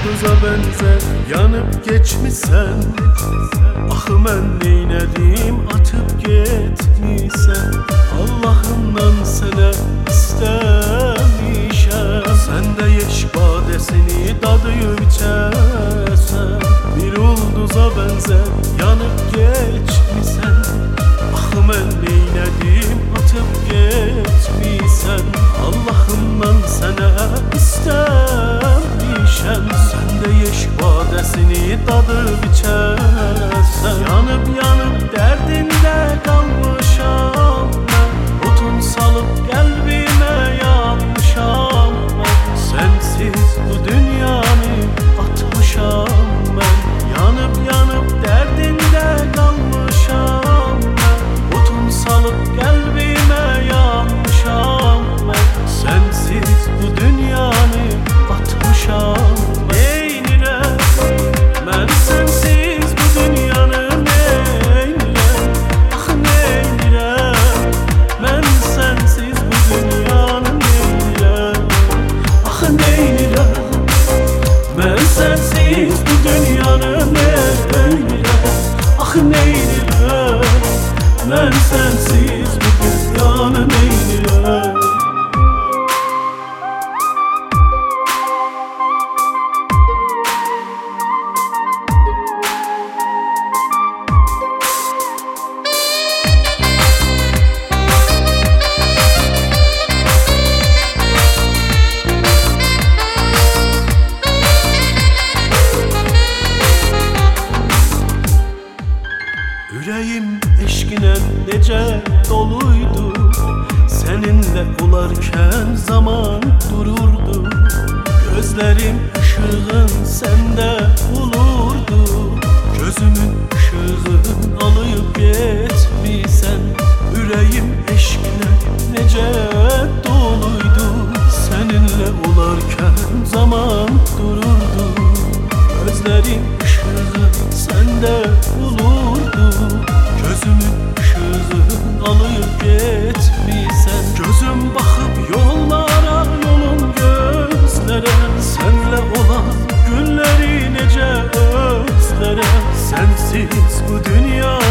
ulduza benzer yanıp geçmişsen. Ah mən neylədim atıp getmişsən. Allah'ımdan sənə istəmişəm. Sən də yeş badəsini dadıyıb içəsən. Bir ulduza benzer yanıp geçmişsən. Ah mən neylədim atıp getmişsən. Allah'ımdan sənə istəmişəm. Sən də yeş badəsini dadıb içəsən. Yanıb yanıb dərdində qalmışam mən. Otun salıb qəlbimə yanmışam mən. Sənsiz bu dünyanı atmışam mən. Yanıb yanıb dərdində qalmışam mən. Otun salıb qəlbimə yanmışam mən. Sənsiz bu dünyanı atmışam mən. Neynirəm mən sənsiz bu dünyanı neynirəm. Ah neynirəm mən sənsiz bu dünyanı neynirəm. Ah neynirəm mən sənsiz bu dünyanı neynirəm. Ah neynirəm mən sənsiz bu dünyanı neynirəm. Ürəyim eşqinə necə doluydu. Səninlə olarkən zaman dururdu. Gözlərim ışığın səndə olurdu. Gözümün ışığın alıp getmişsən. Ürəyim eşqinə necə doluydu. Səninlə olarkən zaman dururdu. Gözlərim ışığın səndə olurdu. Gözümün ışığın alıp getmişsən. Gözüm baxıb yollara, yolun gözlərə. Sənlə olan günləri necə özlərə. Sənsiz bu dünya